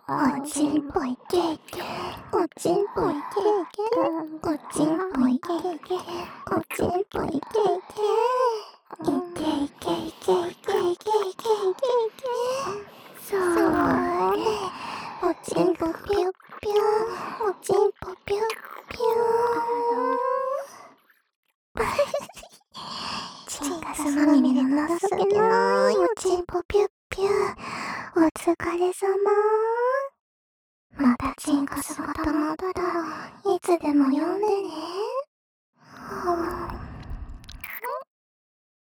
おちんぽいケーキ、おちんぽいケーキ、おちんぽいケーキ、おちんぽいケーキ、いけいけいけいけいけいけいけそれ、おちんぽぴゅっぴゅおちんぽぴゅっぴゅチンカスまみれの情けないおちんぽぴゅっぴゅお疲れさま。またチンカスが溜まったらいつでも呼んでね。